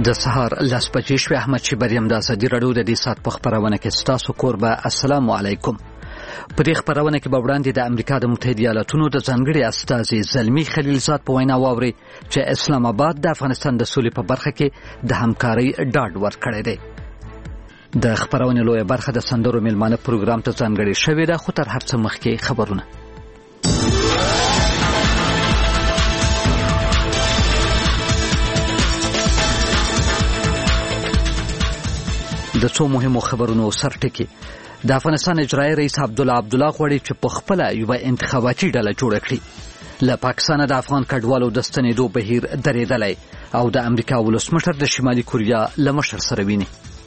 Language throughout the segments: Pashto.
د سهار 10 بجې شوې. احمد شیبر یم. د ازادي راډیو د دې ساعت په خبرونه کې ستاسو کوربه. السلام علیکم. په دې خبرونه کې به وړاندې د امریکا د متحده ایالاتونو د ځانګړي استازي زلمی خلیلزاد په وینا واوري چې اسلام آباد د افغانستان د سولې په برخه کې د همکارۍ ډاډ ورکړی دی. د خبرونه لویه برخه د سندرو میلمانه پروګرام ته ځانګړي شوې ده، خو تر هر څه مخکې خبرونه. د څو مهمو خبرونو سرټکی. د افغانستان اجرایي رئیس عبدالله غواړي چې په خپل یو انتخاباتي ډله جوړه کړي. له پاکستان د افغان کډوالو د ستنېدو بهیر درېدلی او د امریکا ولسمشر د شمالي کوریا له مشر سره ویني.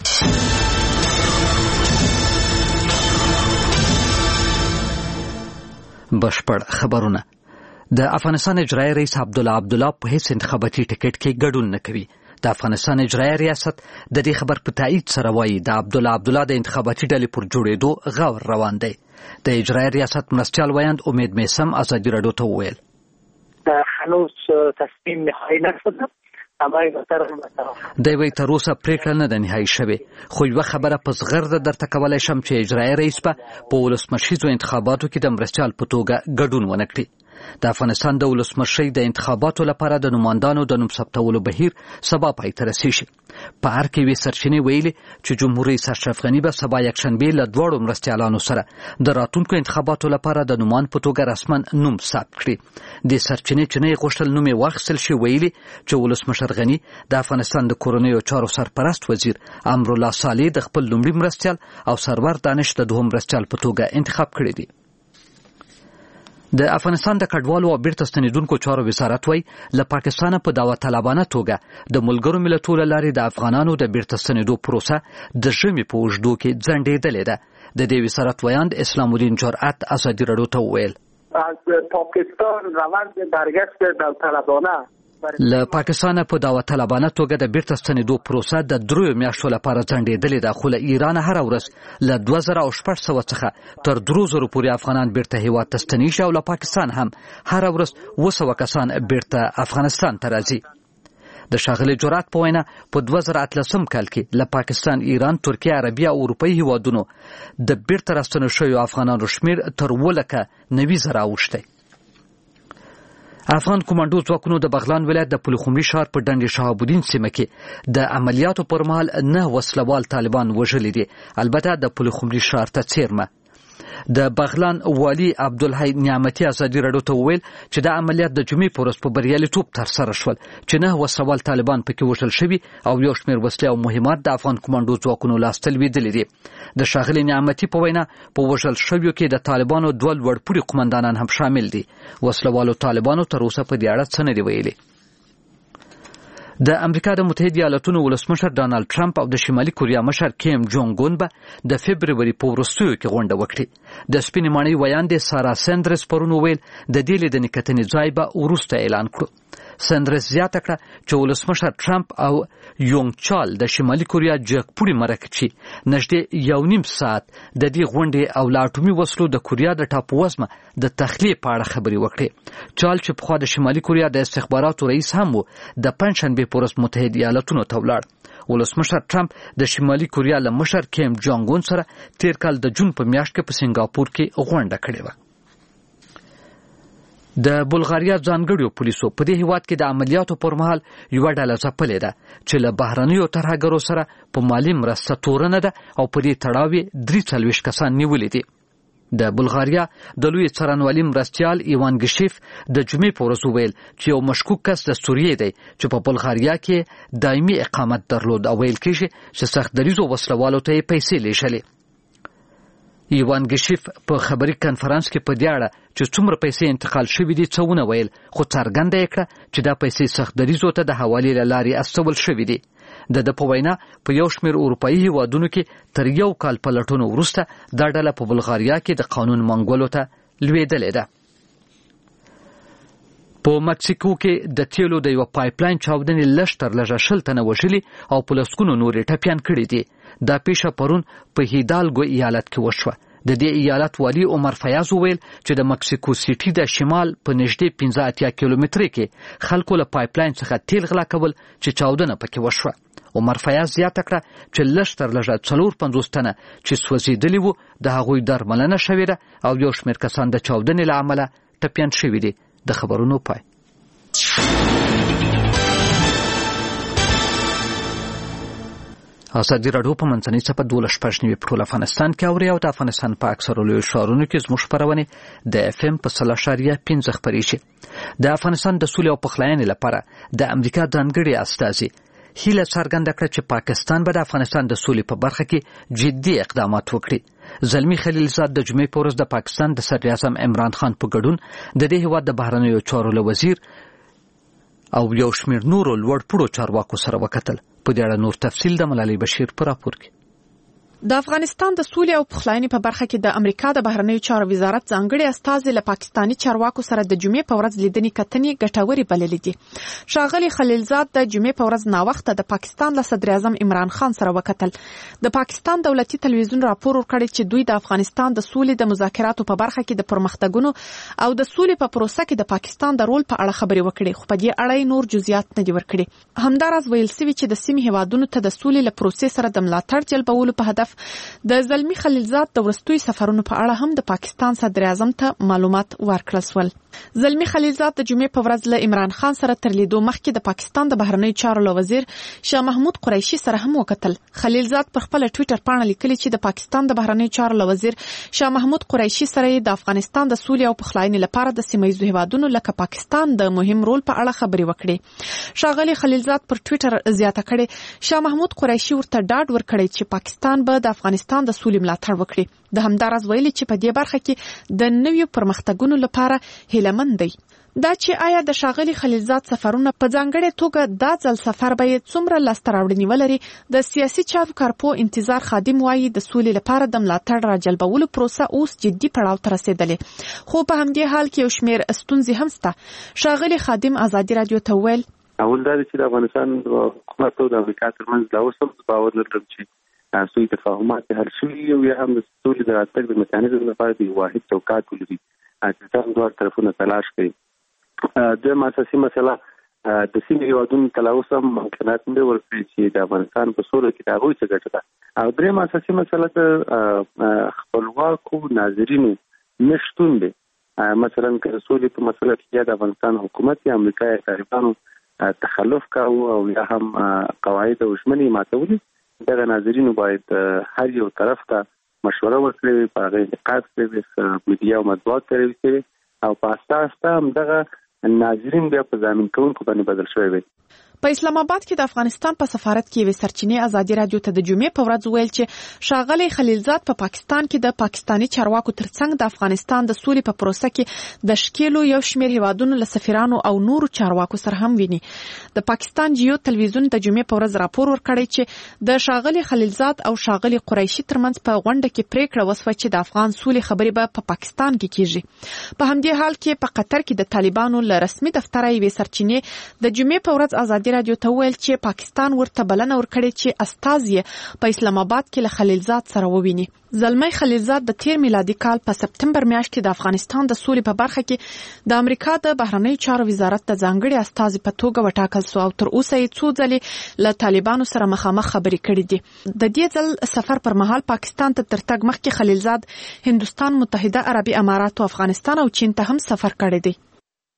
بشپړ خبرونه. د افغانستان اجرایي رئیس عبدالله په هیڅ انتخاباتي ټکټ کې ګډون نه کوي. د افغانستان اجرایي ریاست د دې خبر په تایید سره وایي د عبدالله د انتخاباتي ډلې پر جوړېدو غور روان دی. د اجرایي ریاست مرستیال ویاند امید میسم ازادي راډیو ته وویل هنوز تصمیم نهایی نشده. د وی تر اوسه پریکړه نه ده نهایی شوې، خو یوه خبره په زغرده درته کولی شم چې اجرایي رئیس په ولسمشریزو انتخاباتو کې د مرستیال په توګه ګډون ونه کړي. د افغانستان د ولسمشرۍ د انتخاباتو لپاره د نوماندانو د نوم ثبتولو بهیر سبا پای ته رسیږي. په هر کې وی سرچینې ویلي چې جمهور رئیس اشرف غني به سبا یکشنبه له دواړو مرستیالانو سره د راتلونکو انتخاباتو لپاره د نومان په توګه رسما نوم ثبت کړي. د سرچینې چې نه غوښتل نوم یې واخیستل شي ویلي چې ولسمشر غني د افغانستان د کورنیو چارو سرپرست وزیر امرالله صالح د خپل لومړي مرستیال او سرور دانش د دوهم مرستیال په توګه انتخاب کړي دي. د افغانستان د کډوالو او بیرته ستنېدونکو چارو وزارت وایي له پاکستانه په داوطلبانه توګه د ملګرو ملتونو له لارې د افغانانو د بیرته ستنېدو پروسه د ژمي په اوږدو کې ځنډېدلې ده. د دې وزارت ویاند اسلام الدین جرأت ازادي راډیو ته وویل از پاکستان روند برگشت داوطلبانه له پاکستانه په داوطلبانه توګه د بیرته ستنېدو پروسه د 3 میاشتو لپاره ځنډېدلې ده، خو له ایران هره ورځ له 2600 څخه تر 3000 پورې افغانان بیرته هیواد ته ستنېږي او له پاکستان هم هره ورځ 200 کسان بیرته افغانستان ته راځي. د ښاغلي جرأت په وینا په 2018 کال کې له پاکستان، ایران، ترکیه، عربي او اروپایي هیوادونو د بیرته راستنو شویو افغانانو شمیر تر 90,000 اوښتی. افغان کمانډو ځواکونو د بغلان ولایت د پلخمري ښار په ډنډ شهاب الدین سیمه کې د عملیاتو پر مهال 9 وسلوال طالبان وژلي دي. البته د پلخمري ښار ته څیرمه. د بغلان والی عبدالحی نعمتي ازادي راډیو ته وویل چې د عملیات د جمعې په ورځ په بریالیتوب ترسره شول چې 9 وسلوال طالبان پکې وژل شوي او یو شمېر وسلې او مهمات د افغان کمانډو ځواکونو لاسته لوېدلي دي. د ښاغلي نعمتي په وینا په وژل شویو کې د طالبانو 2 لوړپوړي قومندانان هم شامل دي. وسلوالو طالبانو تر اوسه په دې اړه څه نه دي ویلي. د امریکا د متحده ایالاتونو ولسمشر ډانلډ ټرمپ او د شمالي کوریا مشر کیم جونګ اون به د فبروري په وروستیو کې غونډه وکړي. د سپینې ماڼۍ ویاندې سارا سندرز پرون وویل د دې لیدنې کتنې ځای به وروسته اعلان کړو. سندرز زیاته کړه چې ولسمشر ټرمپ او یونګ چال د شمالي کوریا جګپوړي مرکچي نږدې 1.5 ساعت د دې غونډې او لا اټومي وسلو د کوریا د ټاپووزمه د تخلیې په اړه خبرې وکړې. چال چې پخوا د شمالي کوریا د استخباراتو رئیس هم و، د پنجشنبې په ورځ متحده ایالاتونو ته ولاړ. ولسمشر ټرمپ د شمالي کوریا له مشر کیم جونګ اون سره تیر کال د جون په میاشت کې په سنگاپور کې غونډه کړې وه. د بلغاریا ځانګړو پولیسو په دې هیواد کې د عملیاتو پر مهال یوه ډله ځپلې ده چې له بهرنیو ترهګرو سره په مالي مرسته تورنه ده او په دې تړاو 43 کسان نیولي دي. د بلغاریا د لوی څارنوالي مرستیال ایوان ګشیف د جمعې په ورځ وویل چې یو مشکوک کس د سوریې دی چې په بلغاریا کې دایمي اقامت درلود او ویل کېږي چې سخت دریځو وسلوالو ته یې پیسې لیږلې. ایوان ګشیف په خبري کانفرنس کې په دې اړه چې څومره پیسې انتقال شوې دي څه ونه ویل، خو څرګنده یې کړه چې دا پیسې سخت دریځو ته د حوالې له لارې استول شوې دي. د په وینا په یو شمېر اروپایي هیوادونو کې تر 1 کال پلټونو وروسته دا ډله په بلغاریا کې د قانون منګولو ته لوېدلې ده. په مکسیکو کې د تیلو د یو پایپلاین چاودنې لږ تر لږه 20 تنه وژلي او په لسګونو نورې ټپیان کړي دي. دا پیښه پرون په هیدالګو ایالت کې وشوه. د دې ایالت والی عمر فیاض وویل چې د مکسیکو سیټي د شمال په نږدې 15 کیلومترۍ کې خلکو له پایپلاین څخه تیل غلا کول چې چاودنه پکې وشوه. عمر فیاض زیاته کړه چې لږ تر لږه 450 تنه چې سوځېدلي وو د هغوی درملنه شوې ده او یو شمېر کسان د چاودنې له امله ټپیان شوي دي. د خبرونو پای. ازادي راډیو په منځنۍ څپه 12 په ټول افغانستان کې اوري او د افغانستان په اکثرو لویو ښارونو کې زموږ خپرونې د FM په 0.5 خپرېږي. د افغانستان د سولې او پخلاینې لپاره د امریکا ځانګړي استازي هیله څرګنده کړه چې پاکستان به د افغانستان د سولې په برخه کې جدي اقدامات وکړي. زلمی خلیلزاد د جمعې په ورځ د پاکستان د صدر اعظم عمران خان په ګډون د دې هېواد د بهرنیو چارو له وزیر او یو شمېر نورو لوړ پوړو چارواکو سره وکتل. په دې اړه نور تفصیل د ملالۍ بشیر په راپور کې. د افغانستان د سولې او پخلاینې په برخه کې د امریکا د بهرنیو چارو وزارت ځانګړي استازي له پاکستاني چارواکو سره د جمعې په ورځ لیدنې کتنې ګټورې بللې دي. ښاغلي خلیلزاد د جمعې په ورځ ناوخته د پاکستان له صدر اعظم عمران خان سره وکتل. د پاکستان دولتي تلویزیون راپور ورکړی چې دوی د افغانستان د سولې د مذاکراتو په برخه کې د پرمختګونو او د سولې په پروسه کې د پاکستان د رول په اړه خبرې وکړې، خو په دې اړه نور جزئیات نه دي ورکړي. همداراز ویل شوی چې د سیمې هیوادونو ته د سولې له پروسې سره د ملاتړ جلبولو په هدف د زلمی خلیلزاد د وروستیو سفرونو په اړه هم د پاکستان صدر اعظم ته معلومات ورکړل شول. زلمی خلیلزاد د جمعې په ورځ له عمران خان سره تر لیدو مخکې د پاکستان د بهرنیو چارو له وزیر شاه محمود قریشي سره هم وکتل. خلیلزاد پر خپل ټوئیټر پاڼه لیکلي چې د پاکستان د بهرنیو چارو له وزیر شاه محمود قریشي سره د افغانستان د سولې او پخلاینې لپاره د سیمه ییزو هیوادونو لکه پاکستان د مهم رول په اړه خبرې وکړې. ښاغلي خلیلزاد پر ټوئیټر زیاته کړې شاه محمود قریشي ورته ډاډ ورکړی چې پاکستان به د افغانستان د سولې ملاتړ وکړي. د همداراز ویلي چې په دې برخه کې د نویو پرمختګونو لپاره هیلهمند دی. دا چې آیا د ښاغلي خلیلزاد سفرونه په ځانګړې توګه دا ځل سفر به څومره لاسته راوړنې ولري، د سیاسي چارو کارپو انتظار خادم وایي د سولې لپاره د ملاتړ راجلبولو پروسه اوس جدي پړاو ته رسېدلې، خو په همدې حال کې یو شمېر ستونزې هم شته. ښاغلي خادم ازادي راډیو ته وویل اول دا چې د افغانستان حکومت او د امریکا ترمنځ دا اوس هم باور لرم چې سوی تفاهمات حل شوي او یا هم د سولې د راتګ د میکانیزم لپاره د واحد چوکاټ ولري چې دواړه طرفونه تلاش کوي. دویمه اساسي مسله د سیمې هیوادونو ته لا اوس هم امکانات نه ورکړي چې د افغانستان په سوله کې د هغوی څه ګټه ده. او درېیمه اساسي مسله د خپلواکو ناظرینو نشتون دی. مثلا که د سولې په مسله کې یا د افغانستان حکومت یا امریکا یا طالبانو تخلف کاوه او یا هم قواعد او ژمنې ماتولې، دغه ناظرینو باید هر یو طرف ته مشوره ورکړي، په هغه انتقاد کړي، میډیا او مطبوعات ته رسوي او په اساس ته همدغه ناظرین بیا په ضامن کوونکو باندې بدل شوی وي. په اسلام آباد کې د افغانستان په سفارت کې یوې سرچینې ازادي راډیو ته د جمعې په ورځ ویل چې ښاغلی خلیلزاد په پاکستان کې د پاکستاني چارواکو ترڅنګ د افغانستان د سولې په پروسه کې د شکیلو یو شمېر هیوادونو له سفیرانو او نورو چارواکو سره هم ویني. د پاکستان جیو تلویزیون د جمعې په ورځ راپور ورکړی چې د ښاغلي خلیلزاد او ښاغلي قریشي ترمنځ په غونډه کې پریکړه وشوه چې د افغان سولې خبرې به په پاکستان کې کیږي. په همدې حال کې په قطر کې د طالبانو له رسمي دفتره یوې سرچینې د جمعې په ورځ ازادي راډیو ته ویل چې پاکستان ورته بلنه ورکړې چې استازي په اسلام آباد کې له خلیلزاد سره وویني. زلمی خلیلزاد د تیر میلادي کال په سپتمبر میاشت کې د افغانستان د سولې په برخه کې د امریکا د بهرنیو چارو وزارت د ځانګړي استازي په توګه وټاکل شو او تر اوسه یې څو ځلې له طالبانو سره مخامخ خبرې کړې دي. د دې ځل سفر پر مهال پاکستان ته تر تګ مخکې خلیلزاد هندوستان، متحده عربي امارات او افغانستان او چین ته هم سفر کړی دی.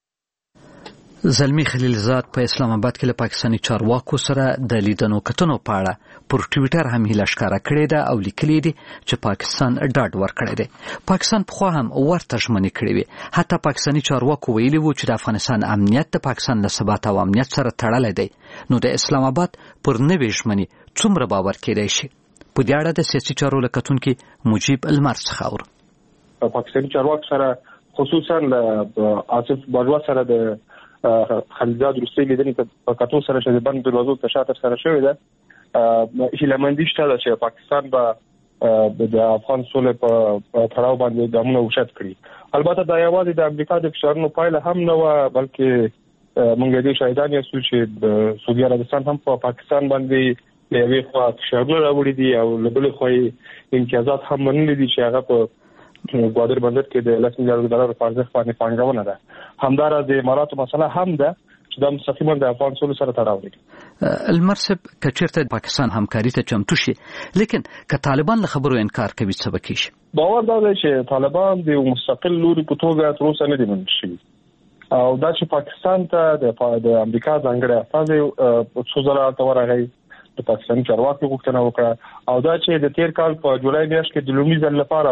زلمی خلیلزاد په اسلام آباد کې له پاکستاني چارواکو سره د لیدنو کتنو په اړه پر ټوئیټر هم هیله ښکاره کړې ده او لیکلي دي چې پاکستان ډاډ ورکړی دی. پاکستان پخوا هم ورته ژمنې کړې وې. حتی پاکستاني چارواکو ویلي وو چې د افغانستان امنیت د پاکستان له ثبات او امنیت سره تړلی دی. نو د اسلام آباد پر نوې ژمنې څومره باور کېدای شي؟ په دې اړه د سیاسي چارو له کتونکي مجیب المر څخه اورو. پاکستاني چارواکو سره خصوصا له آصف باجوا سره د خلیلزاد وروستۍ لیدنې په کتو سره چې د بند دروازو په شاته سره شوې ده، هیلهمندي شته ده چې پاکستان به د افغان سولې په پړاو باندې ګامونه اوچت کړي. البته دا یوازې د امریکا د فشارونو پایله هم نه وه، بلکې موږ دې شاهدان یاستو چې د سعودي عربستان هم په پاکستان باندې له یوې خوا فشارونه راوړي دي او له بلې خوا امتیازات هم منلي دي چې هغه په ګوادر بندر کې د $10 میلیارډ په ارزښت باندې پانګونه ده. همدارا د اماراتو مسله هم ده چې د مستقیما د افغان سولو سره تړاو لري. المرسب کچیرته پاکستان همکاري ته چمتو شي، لیکن که طالبان له خبرو انکار کوي څه به کیږي؟ باور دا دی چې طالبان د مستقل لوري په توګه تر اوسه نه دي منل شوي او دا چې پاکستان ته د امریکا ځانګړی استازی څو ځله هلته ورغی، د پاکستاني چارواکو غوښتنه وکړه او دا چې د تیر کال په جولای میاشت کې د لومړي ځل لپاره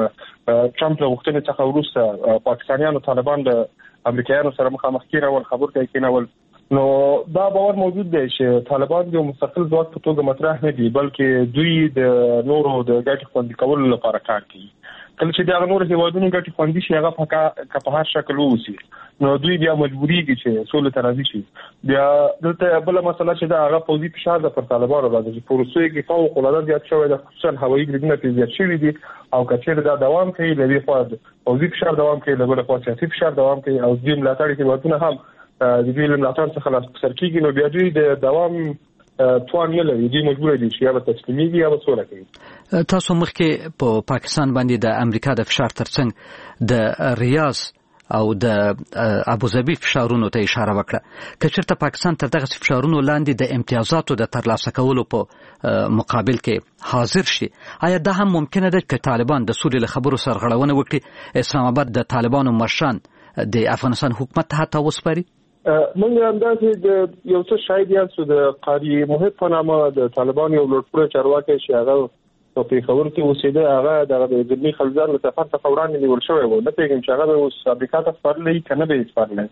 د ټرمپ له غوښتنې څخه وروسته پاکستانیانو طالبان د امریکایانو سره مخامخ کېنول، خبرو ته کېنول، نو دا باور موجود دی چې طالبان د مستقل ځواک په توګه مطرح نه دي، بلکې دوی د نورو د ګټې خوندي کولو لپاره کار کوي. کله چې دا نور هیوادونو ګټې خوندي شي هغه په هر شکل ووسی نو دوی بیا مجبوریږي چې سولې ته راضي شي. بیا دلته بل مسله چې دا هغه پوځي فشار د پر طالبانو راځي چې په روسیې کې فوق العاده زیات شوی د خصوصا هوایي بریدونه کې زیات شوي دي او کچېر دا دوام کوي، لوي خو پوځي فشار دوام کوي، لوي خو سیاسي فشار دوام کوي او دوی ملاتړي هیوادونه هم د دوی ملاتړ څخه لاس پر کېږي، نو بیا دوی د دوام توان نه لري، دوی مجبور دي چې یا به تسلیميږي یا به سوله کوي. تاسو مخکې په پاکستان باندې د امریکا د فشار ترڅنګ د ریاض او د ابوظبي فشارونو ته اشاره وکړه. که چېرته پاکستان تر دغه فشارونو لاندې د امتیازاتو د ترلاسه کولو په مقابل کې حاضر شي، آیا دا هم ممکنه ده چې طالبان د سولې له خبرو سرغړونه وکړي، اسلام آباد د طالبانو مشران د افغانستان حکومت ته حتی وسپاري؟ موږ همداسې د یو څه شاید یاستو د قاری محب په نامه د طالبان یو لوړپوړی چارواکی چې هغه په پېښور کې اوسېده، هغه د زلمي خلزان له سفر څخه وړاندې نیول شوی و. نه پوهېږم چې هغه به اوس امریکا ته سپارلی که نه به یې سپارلی،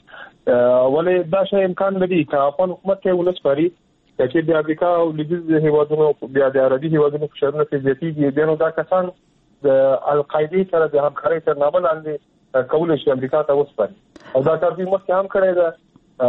ولې دا شی امکان لري که افغان حکومت ته یې ونه سپاري چې د امریکا او لویدیځ هېوادونو بیا د عربي هېوادونو فشارونه پرې زیاتېږي، بیا نو دا کسان د القاعدې سره د همکارۍ تر نامه لاندې کولی شي امریکا ته وسپاري او دا کار دوی مخکې هم کړی ده،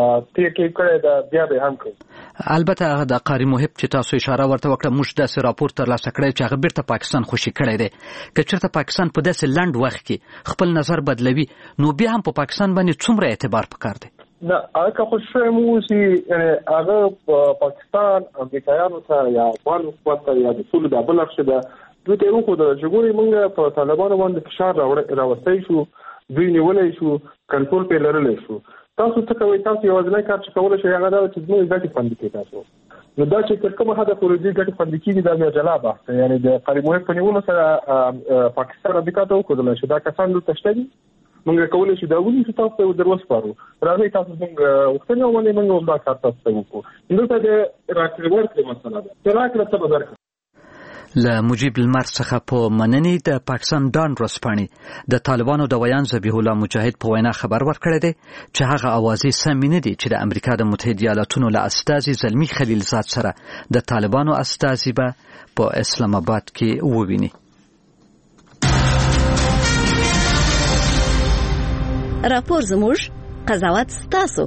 البته هغه د قاری محب چې تاسو اشاره ورته وکړه موږ داسې راپور ترلاسه کړی چې هغه بیرته پاکستان خوشي کړی دی. که چېرته پاکستان په داسې لنډ وخت کې خپل نظر بدلوي نو بیا هم په پاکستان باندې څومره اعتبار پکار دی؟ نه هغه خوش شوی مو اوسي، هغه پاکستان امریکایانو ته یا افغان حکومت ته یا د سولې د بل اړخ ده دوی ته وښودله چې ګورئ موږ په طالبانو باندې فشار راوستی شو، دوی نیولی شو، کنټرول پرې لرلی شو، تاسو څه کوئ؟ تاسو یوازینی کار چې کولی شئ هغه دا چې زموږ ګټې خوندي کړئ. تاسو نو دا چې تر کومه حده پورې دوی ګټې خوندي کېږي دا بیا جلا بحث دی. یعنې د قاری محب په نیولو سره پاکستان امریکا ته وښودلی چې دا کسان دلته شته دي، موږ کولی شو دا ونیسو، تاسو ته در وسپارو، راځئ تاسو زموږ غوښتنې ومنئ، موږ همدا کار تاسو ته وکړو. دلته د راکړې ورکړې مسله ده چې راکړه څه به درکړه. له مجيب المرء څخه په مننې د پاکستان ډان رسپاني د طالبانو د ویان ذبیح الله مجاهد په وینا خبر ورکړی دی چې هغه اوازې سمې نه دي چې د امریکا د متحده ایالاتونو له استازي زلمي خلیلزاد سره د طالبانو استازي به په اسلام آباد کې وویني. راپور زموږ، قضاوت ستاسو.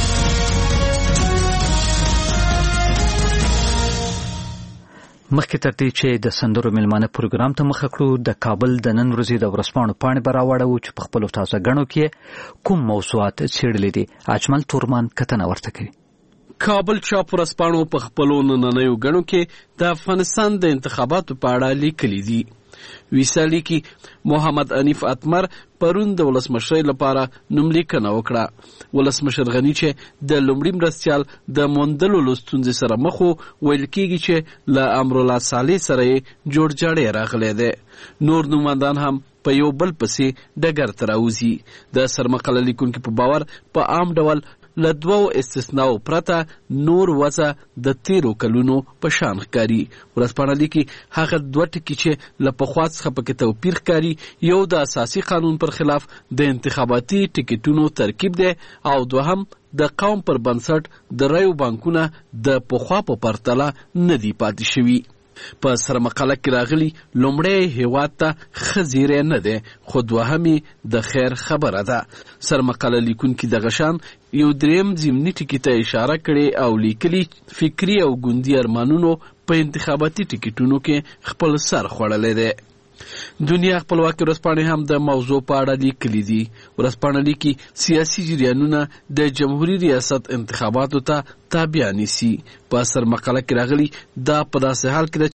مخکې تر دې چې د سندرو ملمانه پروګرام ته مخه کړو، د کابل د نن ورځې د ورځپاڼو پاڼې به راوړو چې په خپلو تازه ګڼو کې کوم موضوعات څېړلي دي. اجمل تورمان کتنه ورته کوي. کابل چاپ ورځپاڼو په خپلو نننیو ګڼو کې د افغانستان د انتخاباتو په اړه لیکلي دي. ویسا لیکي محمد انیف اتمر پرون د ولسمشرۍ لپاره نوملیکنه وکړه. ولسمشر غني چې د لومړي مرستیال د موندلو له ستونزې سره مخ و، ویل کېږي چې له امرالله صالح سره یې جوړجاړی راغلی دی. نور نوماندان هم په یو بل پسې ډګر ته راوځي. د سرمقاله لیکونکي په باور په عام ډول له دوو استثناو پرته نور وضع د تیرو کلونو په شان ښکاري. ورځپاڼه لیکي هغه دوه ټکي چې له پخوا څخه پکې توپیر ښکاري، یو د اساسي قانون پر خلاف د انتخاباتي ټکټونو ترکیب دی او دوهم د قوم پر بنسټ د رایو بانکونه د پخوا په پرتله نه دي پاتې شوي. په سرمقاله کې راغلي لومړی هیواد ته ښه زیری نه دی، خو دوهمې د خیر خبره ده. سرمقاله لیکونکي دغه شان یو دریم ضمني ټکي ته اشاره کړې او لیکلي فکري او ګوندي ارمانونو په انتخاباتي ټکټونو کې خپل سر خوړلی دی. دنیا خپلواکي ورځپاڼې هم د موضوع په اړه لیکلي دي. ورځپاڼه لیکي سیاسي جریانونه د جمهوریت ریاست انتخاباتو ته تابع نیسي. په سر مقاله کې راغلي دا په داسې حال کې